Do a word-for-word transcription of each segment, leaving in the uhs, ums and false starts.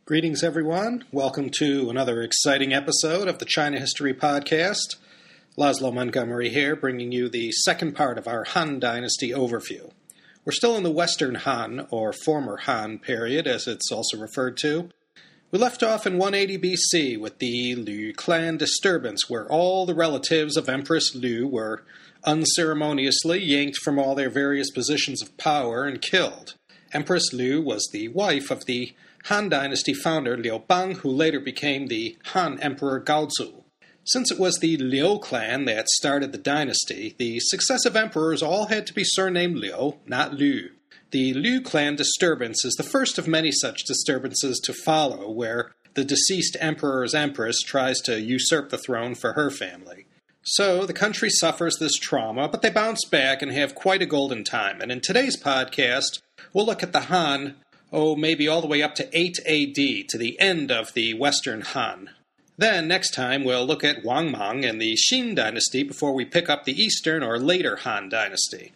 Greetings, everyone. Welcome to another exciting episode of the China History Podcast. Laszlo Montgomery here, bringing you the second part of our Han Dynasty overview. We're still in the Western Han, or former Han period, as it's also referred to. We left off in one eighty B C with the Liu clan disturbance, where all the relatives of Empress Liu were unceremoniously yanked from all their various positions of power and killed. Empress Liu was the wife of the Han Dynasty founder Liu Bang, who later became the Han Emperor Gaozu. Since it was the Liu clan that started the dynasty, the successive emperors all had to be surnamed Liu, not Liu. The Liu clan disturbance is the first of many such disturbances to follow, where the deceased emperor's empress tries to usurp the throne for her family. So the country suffers this trauma, but they bounce back and have quite a golden time. And in today's podcast, we'll look at the Han, oh, maybe all the way up to eight A D, to the end of the Western Han. Then, next time, we'll look at Wang Mang and the Xin dynasty before we pick up the Eastern or later Han dynasty.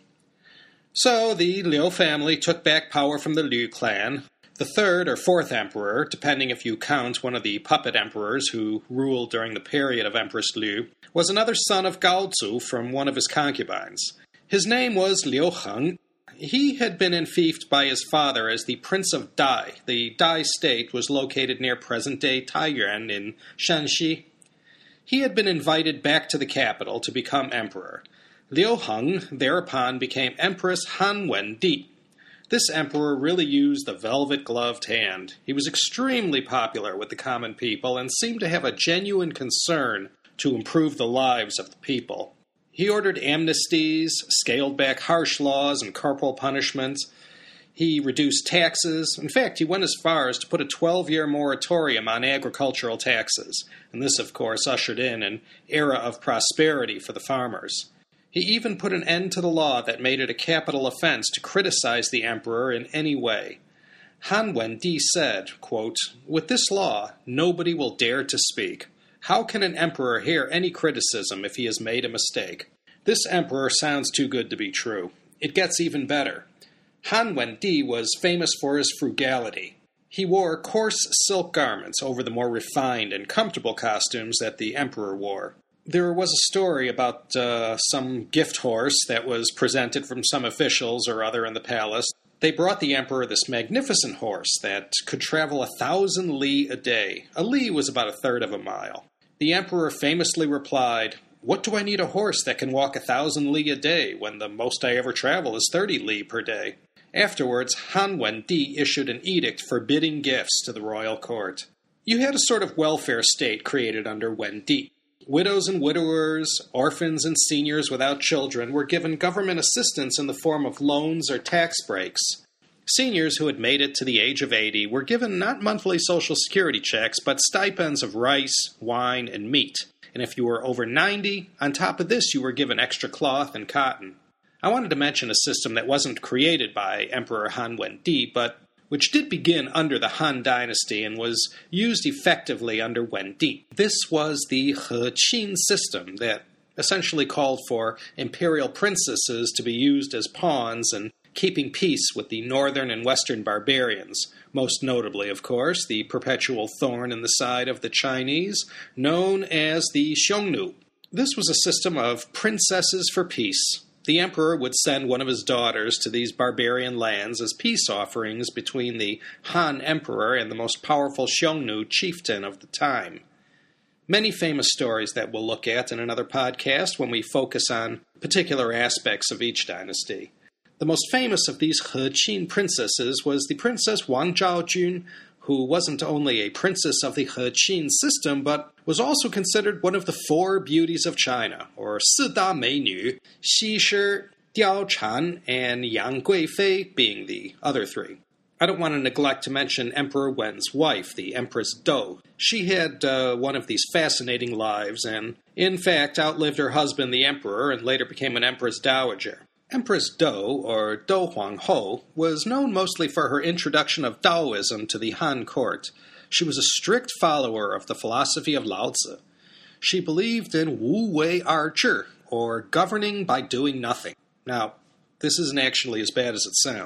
So, the Liu family took back power from the Liu clan. The third or fourth emperor, depending if you count one of the puppet emperors who ruled during the period of Empress Liu, was another son of Gaozu from one of his concubines. His name was Liu Heng. He had been enfeoffed by his father as the Prince of Dai. The Dai state was located near present-day Taiyuan in Shanxi. He had been invited back to the capital to become emperor. Liu Heng thereupon became Empress Han Wendi. This emperor really used the velvet-gloved hand. He was extremely popular with the common people and seemed to have a genuine concern to improve the lives of the people. He ordered amnesties, scaled back harsh laws and corporal punishments. He reduced taxes. In fact, he went as far as to put a twelve-year moratorium on agricultural taxes. And this, of course, ushered in an era of prosperity for the farmers. He even put an end to the law that made it a capital offense to criticize the emperor in any way. Han Wendi said, quote, "With this law, nobody will dare to speak. How can an emperor hear any criticism if he has made a mistake?" This emperor sounds too good to be true. It gets even better. Han Wendi was famous for his frugality. He wore coarse silk garments over the more refined and comfortable costumes that the emperor wore. There was a story about uh, some gift horse that was presented from some officials or other in the palace. They brought the emperor this magnificent horse that could travel a thousand li a day. A li was about a third of a mile. The emperor famously replied, "What do I need a horse that can walk a thousand li a day when the most I ever travel is thirty li per day?" Afterwards, Han Wendi issued an edict forbidding gifts to the royal court. You had a sort of welfare state created under Wendi. Widows and widowers, orphans and seniors without children were given government assistance in the form of loans or tax breaks. Seniors who had made it to the age of eighty were given not monthly Social Security checks, but stipends of rice, wine, and meat. And if you were over ninety, on top of this you were given extra cloth and cotton. I wanted to mention a system that wasn't created by Emperor Han Wendi, but which did begin under the Han Dynasty and was used effectively under Wendi. This was the He Qin system that essentially called for imperial princesses to be used as pawns and keeping peace with the northern and western barbarians, most notably, of course, the perpetual thorn in the side of the Chinese, known as the Xiongnu. This was a system of princesses for peace. The emperor would send one of his daughters to these barbarian lands as peace offerings between the Han emperor and the most powerful Xiongnu chieftain of the time. Many famous stories that we'll look at in another podcast when we focus on particular aspects of each dynasty. The most famous of these He Qin princesses was the Princess Wang Zhaojun, who wasn't only a princess of the He Qin system, but was also considered one of the four beauties of China, or Si Da Mei Nu, Xi Shi, Diao Chan, and Yang Guifei being the other three. I don't want to neglect to mention Emperor Wen's wife, the Empress Dou. She had uh, one of these fascinating lives and, in fact, outlived her husband, the emperor, and later became an empress dowager. Empress Dou, or Dou Huangho, was known mostly for her introduction of Taoism to the Han court. She was a strict follower of the philosophy of Lao Tzu. She believed in Wu Wei Er Zhi, or governing by doing nothing. Now, this isn't actually as bad as it sounds.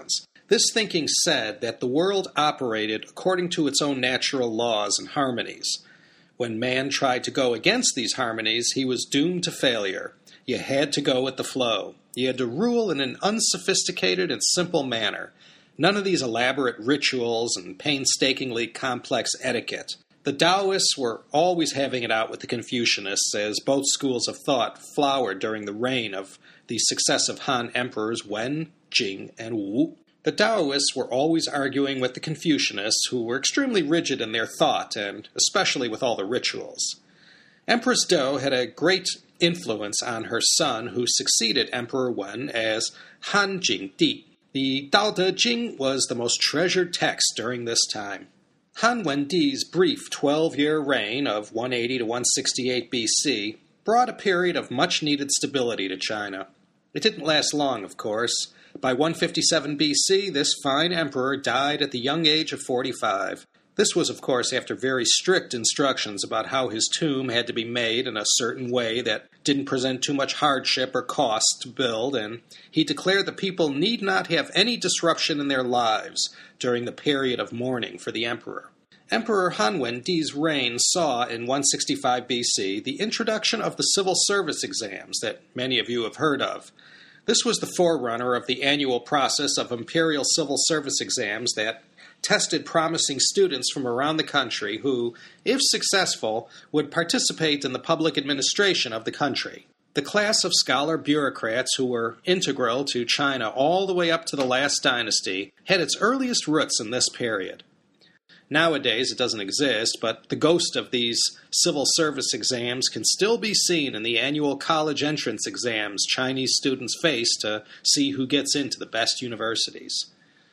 This thinking said that the world operated according to its own natural laws and harmonies. When man tried to go against these harmonies, he was doomed to failure. You had to go with the flow. You had to rule in an unsophisticated and simple manner. None of these elaborate rituals and painstakingly complex etiquette. The Taoists were always having it out with the Confucianists, as both schools of thought flowered during the reign of the successive Han emperors Wen, Jing, and Wu. The Taoists were always arguing with the Confucianists, who were extremely rigid in their thought, and especially with all the rituals. Empress Doe had a great influence on her son, who succeeded Emperor Wen as Han Jingdi. The Tao Te Ching was the most treasured text during this time. Han Wendi's brief twelve-year reign of one eighty to one sixty-eight B C brought a period of much-needed stability to China. It didn't last long, of course. By one fifty-seven B C, this fine emperor died at the young age of forty-five. This was, of course, after very strict instructions about how his tomb had to be made in a certain way that didn't present too much hardship or cost to build, and he declared the people need not have any disruption in their lives during the period of mourning for the emperor. Emperor Han Wendi's reign saw, in one sixty-five B C, the introduction of the civil service exams that many of you have heard of. This was the forerunner of the annual process of imperial civil service exams that tested promising students from around the country who, if successful, would participate in the public administration of the country. The class of scholar bureaucrats who were integral to China all the way up to the last dynasty had its earliest roots in this period. Nowadays it doesn't exist, but the ghost of these civil service exams can still be seen in the annual college entrance exams Chinese students face to see who gets into the best universities.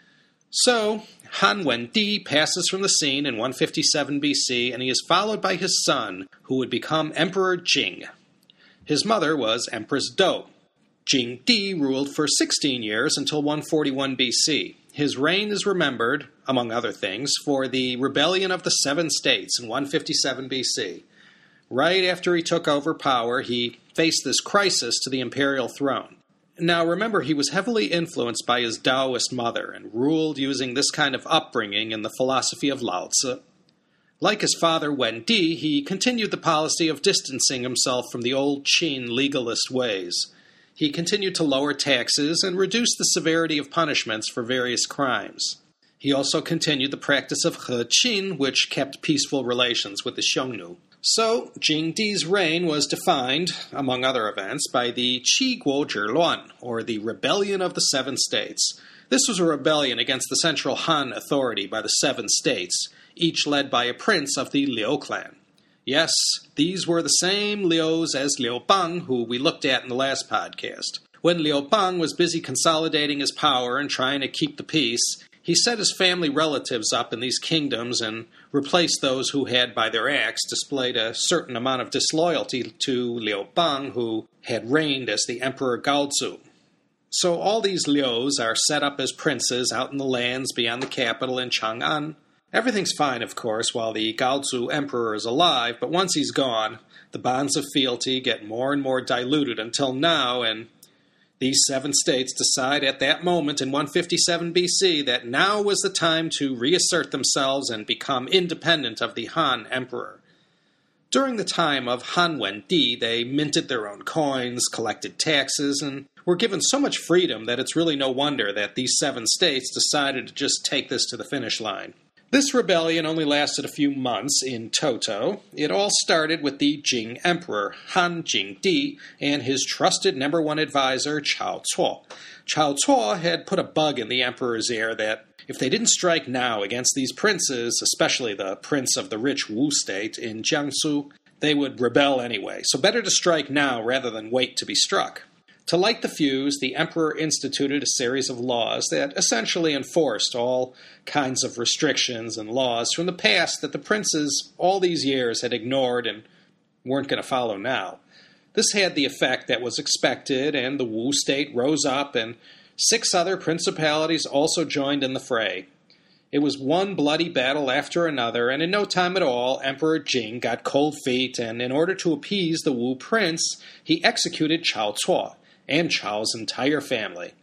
So, Han Wendi passes from the scene in one fifty-seven B C, and he is followed by his son, who would become Emperor Jing. His mother was Empress Doe. Jing Di ruled for sixteen years until one forty-one B C. His reign is remembered, among other things, for the rebellion of the Seven States in one fifty-seven B C. Right after he took over power, he faced this crisis to the imperial throne. Now remember, he was heavily influenced by his Taoist mother and ruled using this kind of upbringing in the philosophy of Lao Tzu. Like his father Wen Di, he continued the policy of distancing himself from the old Qin legalist ways. He continued to lower taxes and reduce the severity of punishments for various crimes. He also continued the practice of He Qin, which kept peaceful relations with the Xiongnu. So, Jing Di's reign was defined, among other events, by the Qi Guo Zhiluan, or the Rebellion of the Seven States. This was a rebellion against the central Han authority by the Seven States, each led by a prince of the Liu clan. Yes, these were the same Lius as Liu Bang, who we looked at in the last podcast. When Liu Bang was busy consolidating his power and trying to keep the peace, he set his family relatives up in these kingdoms and replaced those who had, by their acts, displayed a certain amount of disloyalty to Liu Bang, who had reigned as the Emperor Gaozu. So all these Lius are set up as princes out in the lands beyond the capital in Chang'an. Everything's fine, of course, while the Gaozu Emperor is alive, but once he's gone, the bonds of fealty get more and more diluted until now, and these seven states decide at that moment in one fifty-seven B C that now was the time to reassert themselves and become independent of the Han Emperor. During the time of Han Wendi, they minted their own coins, collected taxes, and were given so much freedom that it's really no wonder that these seven states decided to just take this to the finish line. This rebellion only lasted a few months in toto. It all started with the Jing Emperor, Han Jingdi, and his trusted number one advisor, Cao Cuo. Cao Cuo had put a bug in the emperor's ear that if they didn't strike now against these princes, especially the prince of the rich Wu state in Jiangsu, they would rebel anyway. So better to strike now rather than wait to be struck. To light the fuse, the emperor instituted a series of laws that essentially enforced all kinds of restrictions and laws from the past that the princes all these years had ignored and weren't going to follow now. This had the effect that was expected, and the Wu state rose up, and six other principalities also joined in the fray. It was one bloody battle after another, and in no time at all, Emperor Jing got cold feet, and in order to appease the Wu prince, he executed Cao Cuo and Chao's entire family.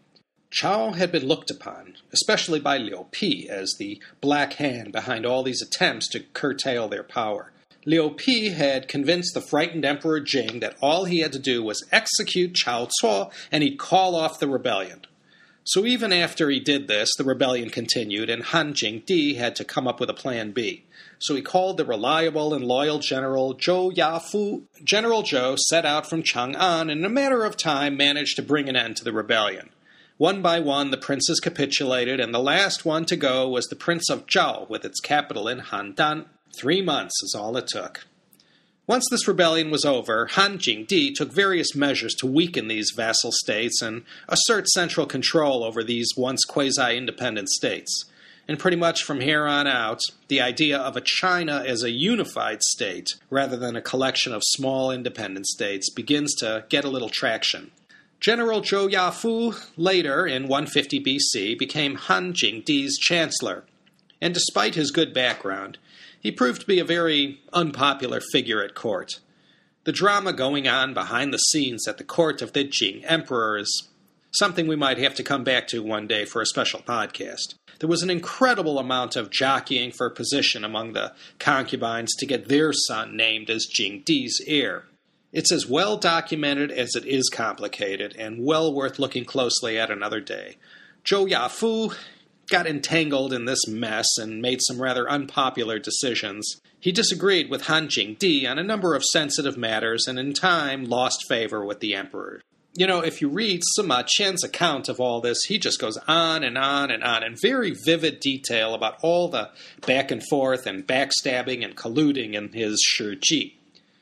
Chao had been looked upon, especially by Liu Pi, as the black hand behind all these attempts to curtail their power. Liu Pi had convinced the frightened Emperor Jing that all he had to do was execute Cao Cao and he'd call off the rebellion. So even after he did this, the rebellion continued, and Han Jingdi had to come up with a plan B. So he called the reliable and loyal General Zhou Yafu. General Zhou set out from Chang'an and in a matter of time managed to bring an end to the rebellion. One by one, the princes capitulated, and the last one to go was the Prince of Zhao, with its capital in Handan. Three months is all it took. Once this rebellion was over, Han Jingdi took various measures to weaken these vassal states and assert central control over these once quasi-independent states. And pretty much from here on out, the idea of a China as a unified state, rather than a collection of small independent states, begins to get a little traction. General Zhou Yafu, later in one fifty B C, became Han Jingdi's chancellor, and despite his good background, he proved to be a very unpopular figure at court. The drama going on behind the scenes at the court of the Jing Emperor is something we might have to come back to one day for a special podcast. There was an incredible amount of jockeying for position among the concubines to get their son named as Jingdi's heir. It's as well documented as it is complicated, and well worth looking closely at another day. Zhou Yafu got entangled in this mess and made some rather unpopular decisions. He disagreed with Han Jingdi on a number of sensitive matters, and in time lost favor with the emperor. You know, if you read Sima Qian's account of all this, he just goes on and on and on in very vivid detail about all the back and forth and backstabbing and colluding in his Shiji.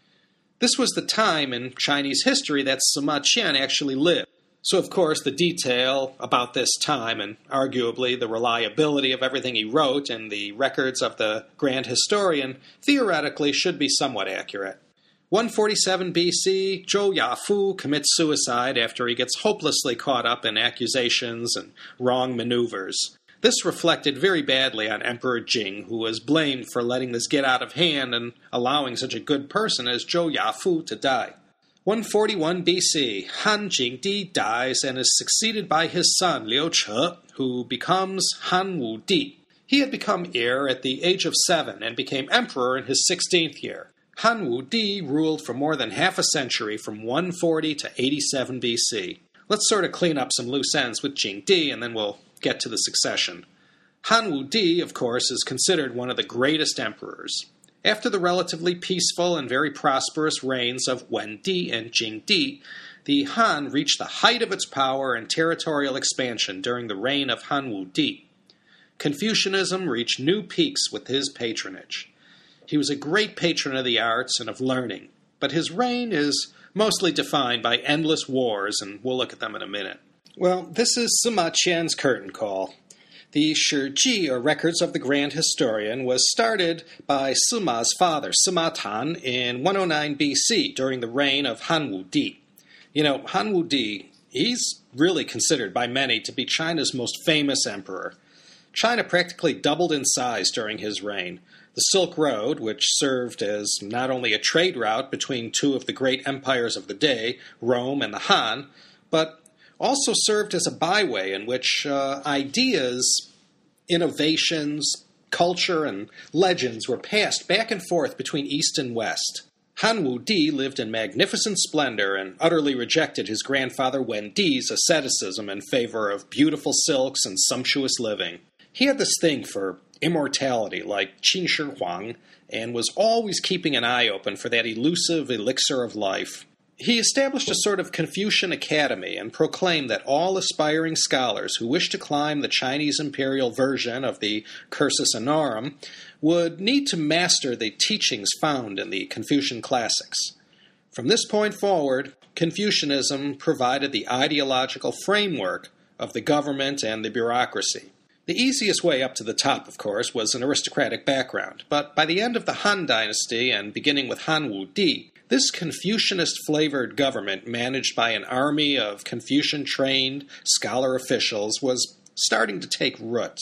This was the time in Chinese history that Sima Qian actually lived. So, of course, the detail about this time, and arguably the reliability of everything he wrote and the records of the grand historian, theoretically should be somewhat accurate. one forty-seven B C, Zhou Yafu commits suicide after he gets hopelessly caught up in accusations and wrong maneuvers. This reflected very badly on Emperor Jing, who was blamed for letting this get out of hand and allowing such a good person as Zhou Yafu to die. one forty-one B C, Han Jingdi dies and is succeeded by his son Liu Che, who becomes Han Wudi. He had become heir at the age of seven and became emperor in his sixteenth year. Han Wudi ruled for more than half a century from one forty to eighty-seven B C. Let's sort of clean up some loose ends with Jingdi and then we'll get to the succession. Han Wudi, of course, is considered one of the greatest emperors. After the relatively peaceful and very prosperous reigns of Wendi and Jingdi, the Han reached the height of its power and territorial expansion during the reign of Han Wudi. Confucianism reached new peaks with his patronage. He was a great patron of the arts and of learning, but his reign is mostly defined by endless wars, and we'll look at them in a minute. Well, this is Sima Qian's curtain call. The Shiji, or Records of the Grand Historian, was started by Sima's father, Sima Tan, in one oh nine B C during the reign of Han Wudi. You know, Han Wudi, he's really considered by many to be China's most famous emperor. China practically doubled in size during his reign. The Silk Road, which served as not only a trade route between two of the great empires of the day, Rome and the Han, but also served as a byway in which uh, ideas, innovations, culture, and legends were passed back and forth between East and West. Han Wudi lived in magnificent splendor and utterly rejected his grandfather Wendi's asceticism in favor of beautiful silks and sumptuous living. He had this thing for immortality, like Qin Shi Huang, and was always keeping an eye open for that elusive elixir of life. He established a sort of Confucian academy and proclaimed that all aspiring scholars who wished to climb the Chinese imperial version of the Cursus Honorum would need to master the teachings found in the Confucian classics. From this point forward, Confucianism provided the ideological framework of the government and the bureaucracy. The easiest way up to the top, of course, was an aristocratic background, but by the end of the Han Dynasty and beginning with Han Wudi, this Confucianist-flavored government, managed by an army of Confucian-trained scholar officials, was starting to take root.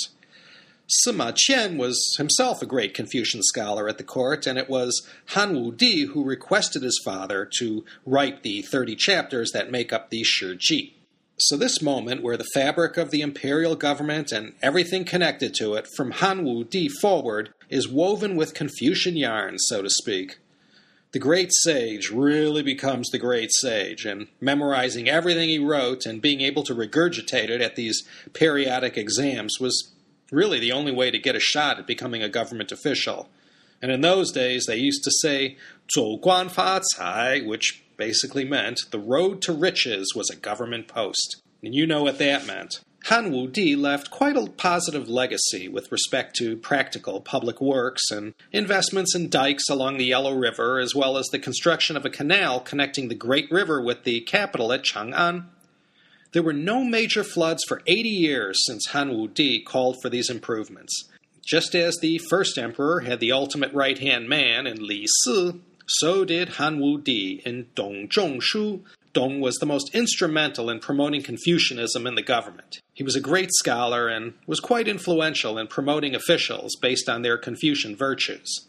Sima Qian was himself a great Confucian scholar at the court, and it was Han Wudi who requested his father to write the thirty chapters that make up the Shiji. So this moment where the fabric of the imperial government and everything connected to it from Han Wu Di forward is woven with Confucian yarn, so to speak. The great sage really becomes the great sage, and memorizing everything he wrote and being able to regurgitate it at these periodic exams was really the only way to get a shot at becoming a government official. And in those days, they used to say, 走官发财, which basically meant the road to riches was a government post. And you know what that meant. Han Wu Di left quite a positive legacy with respect to practical public works and investments in dikes along the Yellow River, as well as the construction of a canal connecting the Great River with the capital at Chang'an. There were no major floods for eighty years since Han Wu Di called for these improvements. Just as the first emperor had the ultimate right-hand man in Li Si, so did Han Wu Di in Dong Zhongshu. Dong was the most instrumental in promoting Confucianism in the government. He was a great scholar and was quite influential in promoting officials based on their Confucian virtues.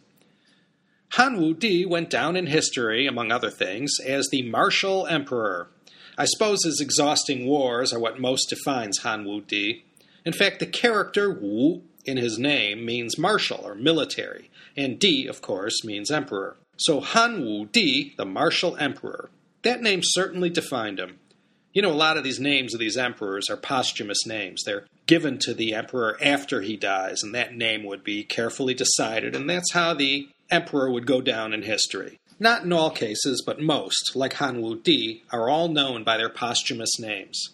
Han Wu Di went down in history, among other things, as the martial emperor. I suppose his exhausting wars are what most defines Han Wu Di. In fact, the character Wu in his name means martial or military, and Di, of course, means emperor. So Han Wu Di, the martial emperor, that name certainly defined him. You know, a lot of these names of these emperors are posthumous names. They're given to the emperor after he dies, and that name would be carefully decided, and that's how the emperor would go down in history. Not in all cases, but most, like Han Wu Di, are all known by their posthumous names.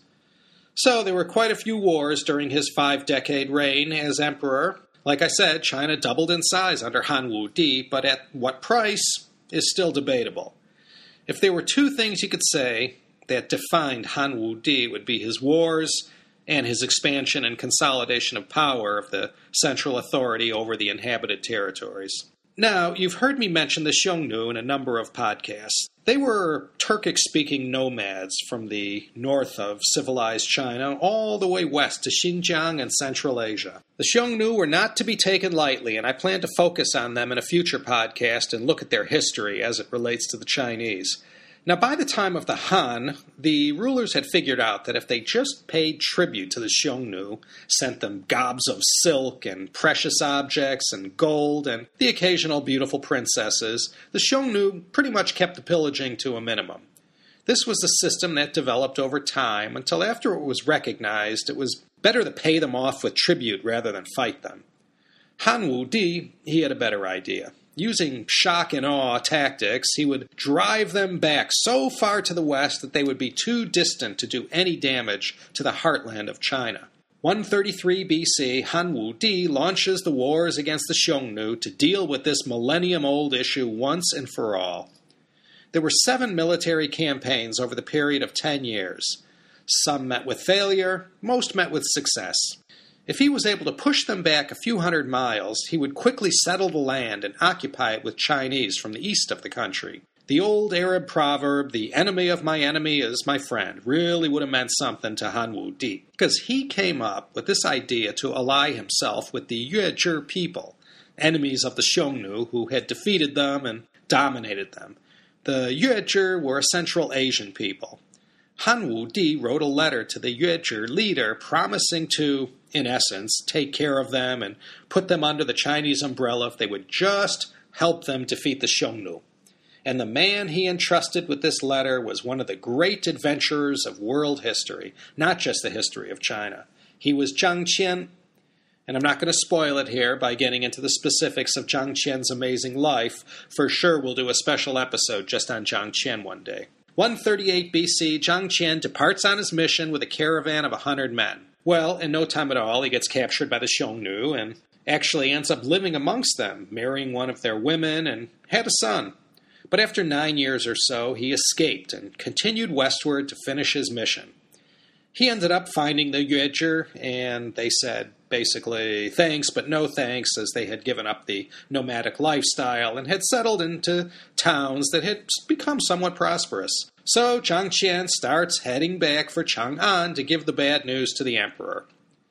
So there were quite a few wars during his five-decade reign as emperor. Like I said, China doubled in size under Han Wu Di, but at what price is still debatable. If there were two things you could say that defined Han Wu Di, it would be his wars and his expansion and consolidation of power of the central authority over the inhabited territories. Now, you've heard me mention the Xiongnu in a number of podcasts. They were Turkic-speaking nomads from the north of civilized China all the way west to Xinjiang and Central Asia. The Xiongnu were not to be taken lightly, and I plan to focus on them in a future podcast and look at their history as it relates to the Chinese. Now, by the time of the Han, the rulers had figured out that if they just paid tribute to the Xiongnu, sent them gobs of silk and precious objects and gold and the occasional beautiful princesses, the Xiongnu pretty much kept the pillaging to a minimum. This was a system that developed over time until after it was recognized it was better to pay them off with tribute rather than fight them. Han Wu Di, he had a better idea. Using shock and awe tactics, he would drive them back so far to the west that they would be too distant to do any damage to the heartland of China. one thirty-three B C, Han Wu Di launches the wars against the Xiongnu to deal with this millennium-old issue once and for all. There were seven military campaigns over the period of ten years. Some met with failure, most met with success. If he was able to push them back a few hundred miles, he would quickly settle the land and occupy it with Chinese from the east of the country. The old Arab proverb, the enemy of my enemy is my friend, really would have meant something to Han Wu Di, because he came up with this idea to ally himself with the Yuezhi people, enemies of the Xiongnu who had defeated them and dominated them. The Yuezhi were a Central Asian people. Han Wu Di wrote a letter to the Yuezhi leader promising to, in essence, take care of them and put them under the Chinese umbrella if they would just help them defeat the Xiongnu. And the man he entrusted with this letter was one of the great adventurers of world history, not just the history of China. He was Zhang Qian, and I'm not going to spoil it here by getting into the specifics of Zhang Qian's amazing life. For sure we'll do a special episode just on Zhang Qian one day. one thirty-eight B C, Zhang Qian departs on his mission with a caravan of a hundred men. Well, in no time at all, he gets captured by the Xiongnu and actually ends up living amongst them, marrying one of their women, and had a son. But after nine years or so, he escaped and continued westward to finish his mission. He ended up finding the Yuezhi, and they said, basically, thanks but no thanks, as they had given up the nomadic lifestyle and had settled into towns that had become somewhat prosperous. So Zhang Qian starts heading back for Chang'an to give the bad news to the emperor.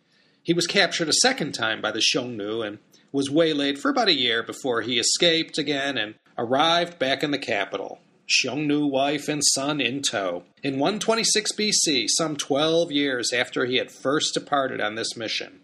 He was captured a second time by the Xiongnu and was waylaid for about a year before he escaped again and arrived back in the capital, Xiongnu wife and son in tow. In one twenty-six B C, some twelve years after he had first departed on this mission.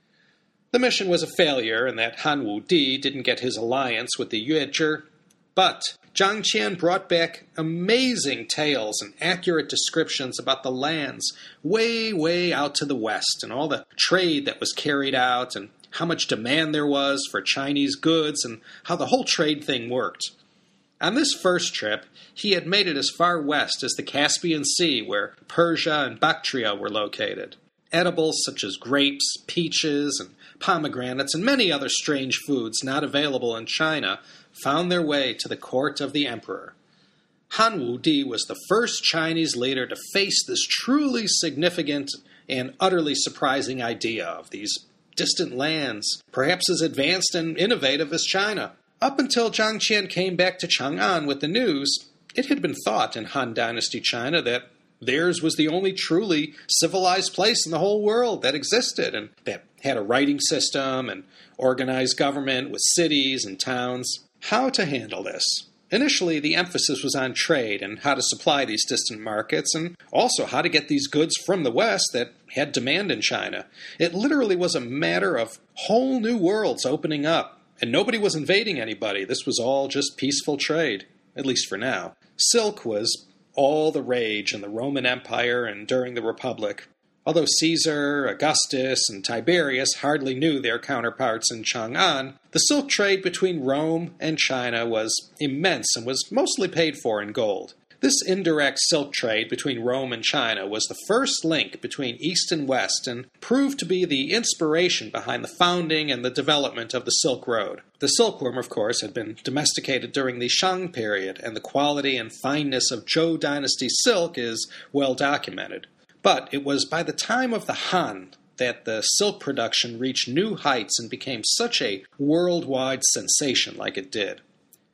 The mission was a failure in that Han Wudi didn't get his alliance with the Yuezhi, but Jiang Qian brought back amazing tales and accurate descriptions about the lands way, way out to the west and all the trade that was carried out and how much demand there was for Chinese goods and how the whole trade thing worked. On this first trip, he had made it as far west as the Caspian Sea, where Persia and Bactria were located. Edibles such as grapes, peaches, and pomegranates, and many other strange foods not available in China found their way to the court of the emperor. Han Wudi was the first Chinese leader to face this truly significant and utterly surprising idea of these distant lands, perhaps as advanced and innovative as China. Up until Jiang Qian came back to Chang'an with the news, it had been thought in Han Dynasty China that theirs was the only truly civilized place in the whole world that existed and that had a writing system and organized government with cities and towns. How to handle this? Initially, the emphasis was on trade and how to supply these distant markets and also how to get these goods from the West that had demand in China. It literally was a matter of whole new worlds opening up, and nobody was invading anybody. This was all just peaceful trade, at least for now. Silk was all the rage in the Roman Empire and during the Republic. Although Caesar, Augustus, and Tiberius hardly knew their counterparts in Chang'an, the silk trade between Rome and China was immense and was mostly paid for in gold. This indirect silk trade between Rome and China was the first link between East and West and proved to be the inspiration behind the founding and the development of the Silk Road. The silkworm, of course, had been domesticated during the Shang period, and the quality and fineness of Zhou dynasty silk is well documented. But it was by the time of the Han that the silk production reached new heights and became such a worldwide sensation like it did.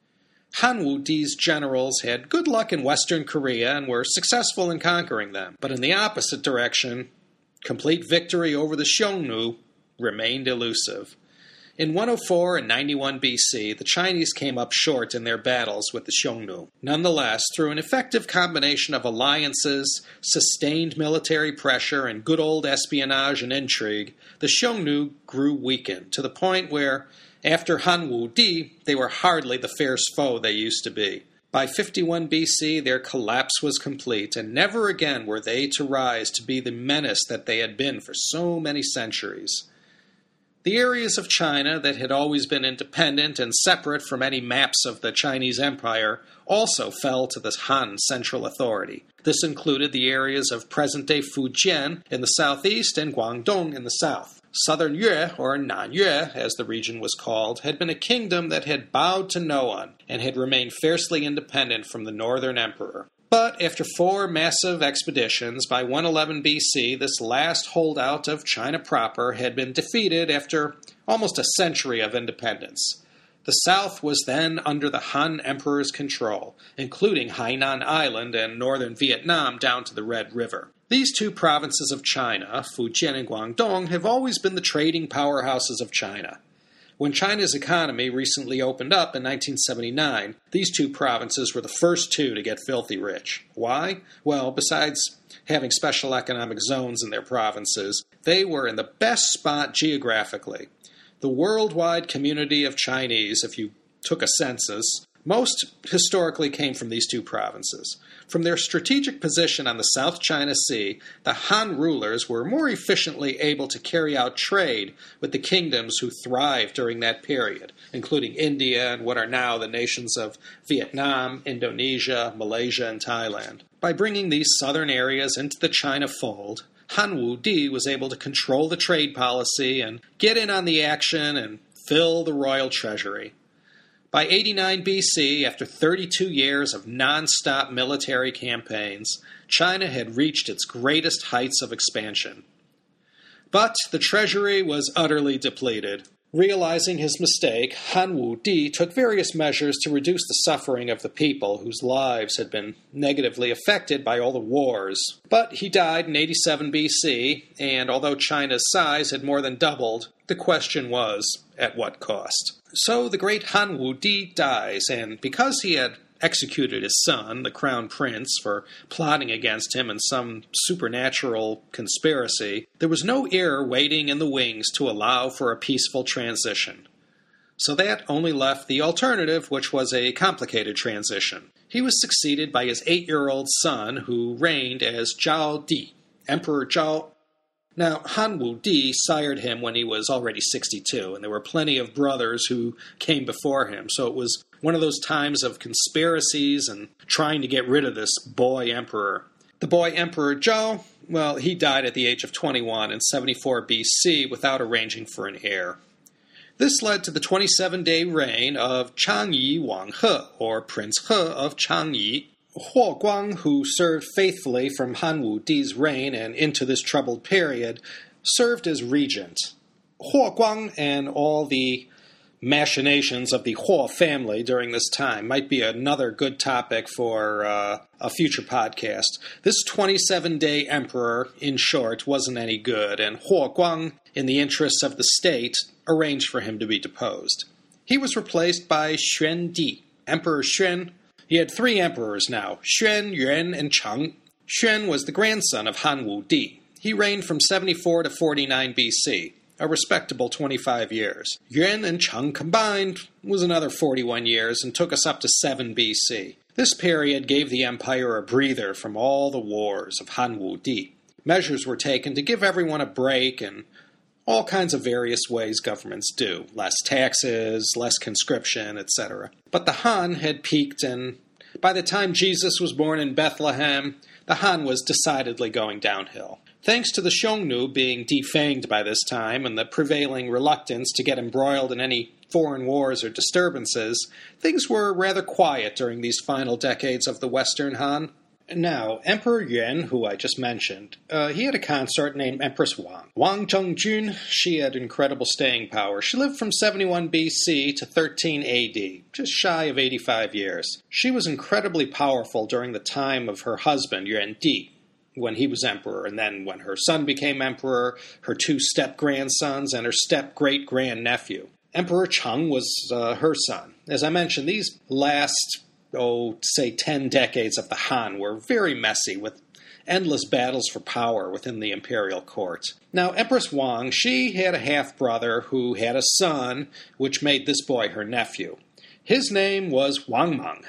Han Wudi's generals had good luck in Western Korea and were successful in conquering them, but in the opposite direction, complete victory over the Xiongnu remained elusive. In one oh four and ninety-one B C, the Chinese came up short in their battles with the Xiongnu. Nonetheless, through an effective combination of alliances, sustained military pressure, and good old espionage and intrigue, the Xiongnu grew weakened to the point where, after Han Wudi, they were hardly the fierce foe they used to be. By fifty-one B C, their collapse was complete, and never again were they to rise to be the menace that they had been for so many centuries. The areas of China that had always been independent and separate from any maps of the Chinese Empire also fell to the Han central authority. This included the areas of present-day Fujian in the southeast and Guangdong in the south. Southern Yue, or Nanyue, as the region was called, had been a kingdom that had bowed to no one and had remained fiercely independent from the northern emperor. But after four massive expeditions, by one eleven B C, this last holdout of China proper had been defeated after almost a century of independence. The south was then under the Han Emperor's control, including Hainan Island and northern Vietnam down to the Red River. These two provinces of China, Fujian and Guangdong, have always been the trading powerhouses of China. When China's economy recently opened up in nineteen seventy-nine, these two provinces were the first two to get filthy rich. Why? Well, besides having special economic zones in their provinces, they were in the best spot geographically. The worldwide community of Chinese, if you took a census, most historically came from these two provinces. From their strategic position on the South China Sea, the Han rulers were more efficiently able to carry out trade with the kingdoms who thrived during that period, including India and what are now the nations of Vietnam, Indonesia, Malaysia, and Thailand. By bringing these southern areas into the China fold, Han Wudi was able to control the trade policy and get in on the action and fill the royal treasury. By eighty-nine B C, after thirty-two years of non-stop military campaigns, China had reached its greatest heights of expansion. But the treasury was utterly depleted. Realizing his mistake, Han Wudi took various measures to reduce the suffering of the people whose lives had been negatively affected by all the wars. But he died in eighty-seven B C, and although China's size had more than doubled, the question was, at what cost? So the great Han Wudi dies, and because he had executed his son, the crown prince, for plotting against him in some supernatural conspiracy, there was no heir waiting in the wings to allow for a peaceful transition. So that only left the alternative, which was a complicated transition. He was succeeded by his eight-year-old son, who reigned as Zhao Di, Emperor Zhao. Now, Han Wudi sired him when he was already sixty-two, and there were plenty of brothers who came before him, so it was one of those times of conspiracies and trying to get rid of this boy emperor. The boy emperor Zhao, well, he died at the age of twenty-one in seventy-four B C without arranging for an heir. This led to the twenty-seven-day reign of Changyi Wanghe, or Prince He of Changyi. Huo Guang, who served faithfully from Han Wudi's reign and into this troubled period, served as regent. Huo Guang and all the machinations of the Huo family during this time might be another good topic for uh, a future podcast. This twenty-seven-day emperor, in short, wasn't any good, and Huo Guang, in the interests of the state, arranged for him to be deposed. He was replaced by Xuan Di, Emperor Xuan. He had three emperors now, Xuan, Yuan, and Cheng. Xuan was the grandson of Han Wudi. He reigned from seventy-four to forty-nine B C, a respectable twenty-five years. Yuan and Cheng combined was another forty-one years and took us up to seven B C. This period gave the empire a breather from all the wars of Han Wudi. Measures were taken to give everyone a break and all kinds of various ways governments do. Less taxes, less conscription, et cetera. But the Han had peaked, and by the time Jesus was born in Bethlehem, the Han was decidedly going downhill. Thanks to the Xiongnu being defanged by this time and the prevailing reluctance to get embroiled in any foreign wars or disturbances, things were rather quiet during these final decades of the Western Han. Now, Emperor Yuan, who I just mentioned, uh, he had a consort named Empress Wang. Wang Zhengjun, she had incredible staying power. She lived from seventy-one B C to thirteen A D, just shy of eighty-five years. She was incredibly powerful during the time of her husband, Yuan Di, when he was emperor, and then when her son became emperor, her two step-grandsons, and her step-great-grandnephew. Emperor Cheng was uh, her son. As I mentioned, these last oh, say ten decades of the Han were very messy, with endless battles for power within the imperial court. Now, Empress Wang, she had a half-brother who had a son, which made this boy her nephew. His name was Wang Mang.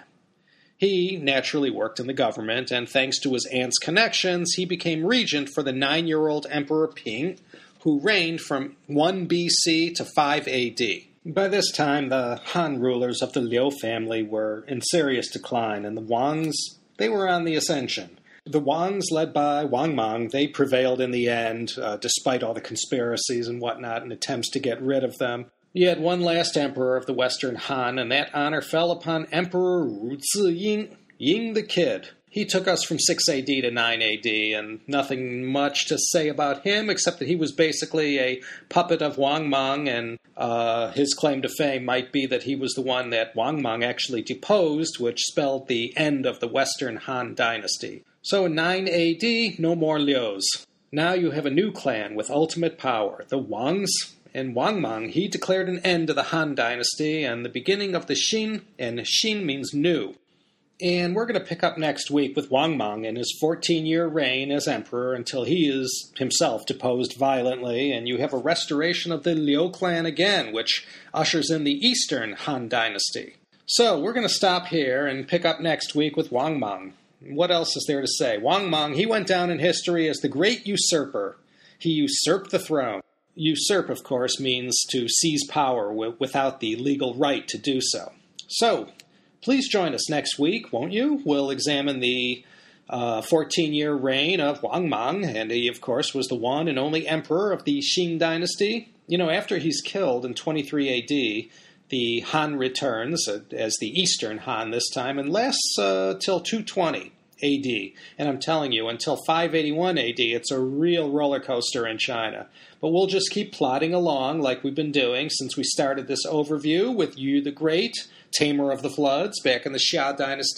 He naturally worked in the government, and thanks to his aunt's connections, he became regent for the nine-year-old Emperor Ping, who reigned from one B C to five A D. By this time, the Han rulers of the Liu family were in serious decline, and the Wangs, they were on the ascension. The Wangs, led by Wang Mang, they prevailed in the end, uh, despite all the conspiracies and whatnot and attempts to get rid of them. You had one last emperor of the Western Han, and that honor fell upon Emperor Wu Ziying, Ying the Kid. He took us from six A D to nine A D, and nothing much to say about him, except that he was basically a puppet of Wang Mang, and uh, his claim to fame might be that he was the one that Wang Mang actually deposed, which spelled the end of the Western Han dynasty. So in nine A D, no more Lius. Now you have a new clan with ultimate power, the Wangs, and Wang Mang, he declared an end to the Han dynasty and the beginning of the Xin, and Xin means new. And we're going to pick up next week with Wang Mang and his fourteen-year reign as emperor until he is himself deposed violently, and you have a restoration of the Liu clan again, which ushers in the Eastern Han dynasty. So we're going to stop here and pick up next week with Wang Mang. What else is there to say? Wang Mang, he went down in history as the great usurper. He usurped the throne. Usurp, of course, means to seize power w- without the legal right to do so. So, please join us next week, won't you? We'll examine the uh, fourteen-year reign of Wang Mang, and he, of course, was the one and only emperor of the Xin dynasty. You know, after he's killed in twenty-three A D, the Han returns, uh, as the Eastern Han this time, and lasts uh, till two twenty A D. And I'm telling you, until five eighty-one A D, it's a real roller coaster in China. But we'll just keep plodding along like we've been doing since we started this overview with Yu the Great, Tamer of the Floods, back in the Xia dynasty.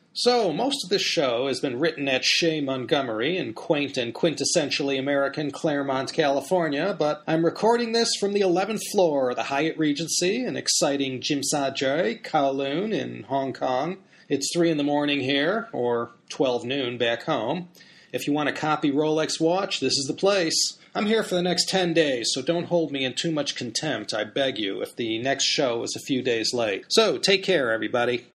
So, most of this show has been written at Shea Montgomery in quaint and quintessentially American Claremont, California, but I'm recording this from the eleventh floor of the Hyatt Regency in exciting Tsim Sha Tsui, Kowloon in Hong Kong. It's three in the morning here, or twelve noon back home. If you want a copy Rolex watch, this is the place. I'm here for the next ten days, so don't hold me in too much contempt, I beg you, if the next show is a few days late. So, take care, everybody.